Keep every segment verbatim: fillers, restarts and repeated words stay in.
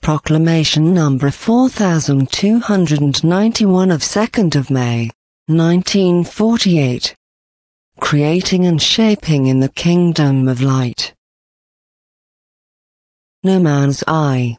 Proclamation number four thousand two hundred ninety-one of second of May, nineteen forty-eight. Creating and shaping in the kingdom of light. No man's eye.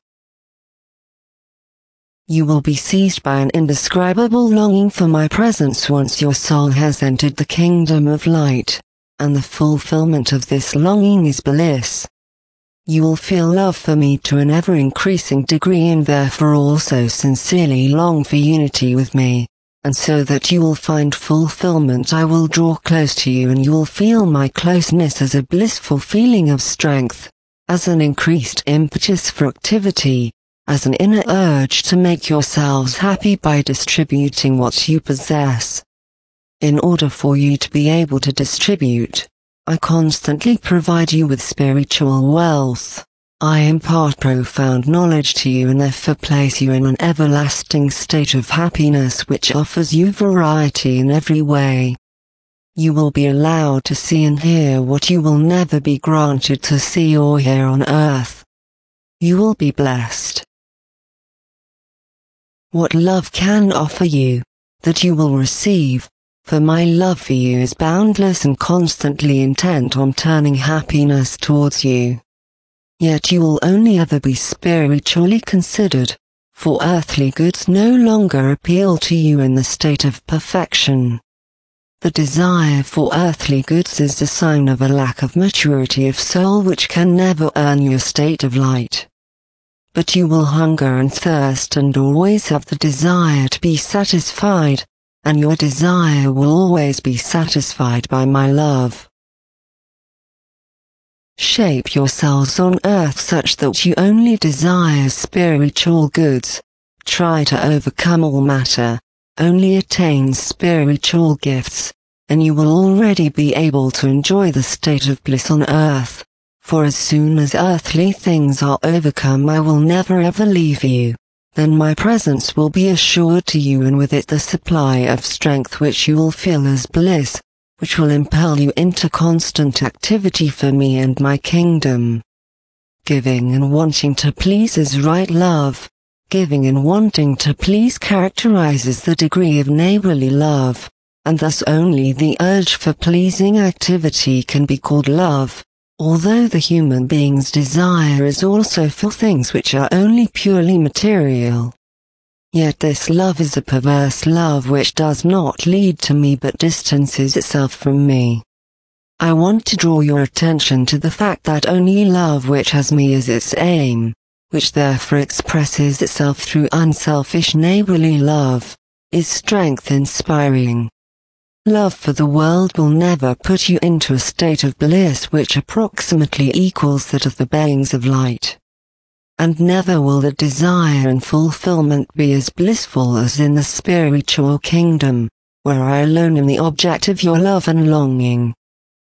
You will be seized by an indescribable longing for my presence once your soul has entered the kingdom of light, and the fulfillment of this longing is bliss. You will feel love for me to an ever-increasing degree and therefore also sincerely long for unity with me, and so that you will find fulfillment I will draw close to you and you will feel my closeness as a blissful feeling of strength, as an increased impetus for activity, as an inner urge to make yourselves happy by distributing what you possess. In order for you to be able to distribute, I constantly provide you with spiritual wealth. I impart profound knowledge to you and therefore place you in an everlasting state of happiness which offers you variety in every way. You will be allowed to see and hear what you will never be granted to see or hear on earth. You will be blessed. What love can offer you, that you will receive, for my love for you is boundless and constantly intent on turning happiness towards you. Yet you will only ever be spiritually considered, for earthly goods no longer appeal to you in the state of perfection. The desire for earthly goods is a sign of a lack of maturity of soul which can never earn your state of light. But you will hunger and thirst and always have the desire to be satisfied, and your desire will always be satisfied by my love. Shape yourselves on earth such that you only desire spiritual goods, try to overcome all matter, only attain spiritual gifts, and you will already be able to enjoy the state of bliss on earth. For as soon as earthly things are overcome I will never ever leave you, then my presence will be assured to you and with it the supply of strength which you will feel as bliss, which will impel you into constant activity for me and my kingdom. Giving and wanting to please is right love. Giving and wanting to please characterizes the degree of neighborly love, and thus only the urge for pleasing activity can be called love. Although the human being's desire is also for things which are only purely material. Yet this love is a perverse love which does not lead to me but distances itself from me. I want to draw your attention to the fact that only love which has me as its aim, which therefore expresses itself through unselfish neighborly love, is strength-inspiring. Love for the world will never put you into a state of bliss which approximately equals that of the beings of light. And never will the desire and fulfillment be as blissful as in the spiritual kingdom, where I alone am the object of your love and longing.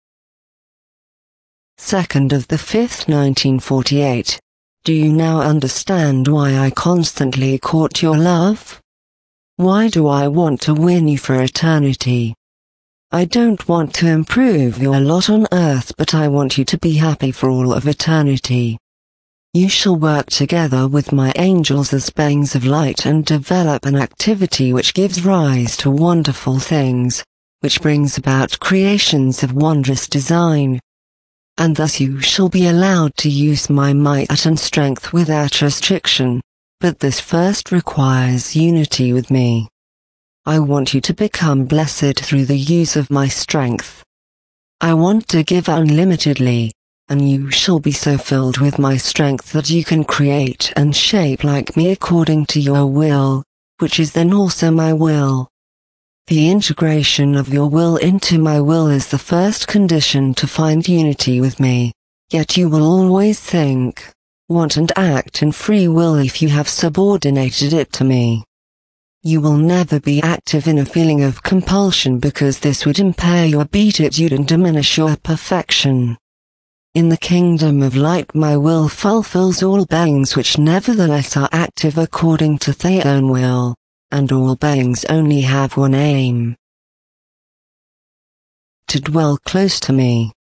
Second of the fifth, nineteen forty-eight. Do you now understand why I constantly court your love? Why do I want to win you for eternity? I don't want to improve your lot on earth, but I want you to be happy for all of eternity. You shall work together with my angels as beings of light and develop an activity which gives rise to wonderful things, which brings about creations of wondrous design. And thus you shall be allowed to use my might and strength without restriction, but this first requires unity with me. I want you to become blessed through the use of my strength. I want to give unlimitedly, and you shall be so filled with my strength that you can create and shape like me according to your will, which is then also my will. The integration of your will into my will is the first condition to find unity with me, yet you will always think, want and act in free will if you have subordinated it to me. You will never be active in a feeling of compulsion because this would impair your beatitude and diminish your perfection. In the kingdom of light my will fulfills all beings which nevertheless are active according to their own will, and all beings only have one aim: to dwell close to me.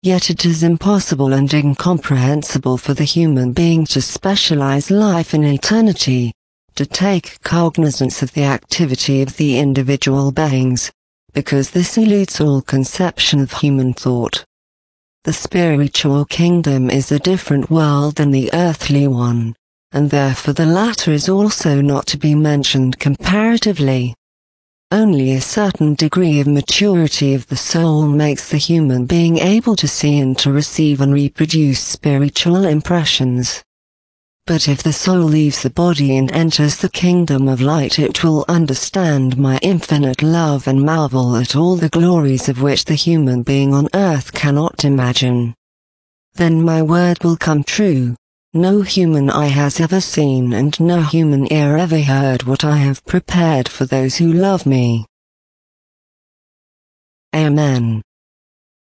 Yet it is impossible and incomprehensible for the human being to specialize life in eternity, to take cognizance of the activity of the individual beings, because this eludes all conception of human thought. The spiritual kingdom is a different world than the earthly one, and therefore the latter is also not to be mentioned comparatively. Only a certain degree of maturity of the soul makes the human being able to see and to receive and reproduce spiritual impressions. But if the soul leaves the body and enters the kingdom of light, it will understand my infinite love and marvel at all the glories of which the human being on earth cannot imagine. Then my word will come true. No human eye has ever seen and no human ear ever heard what I have prepared for those who love me. Amen.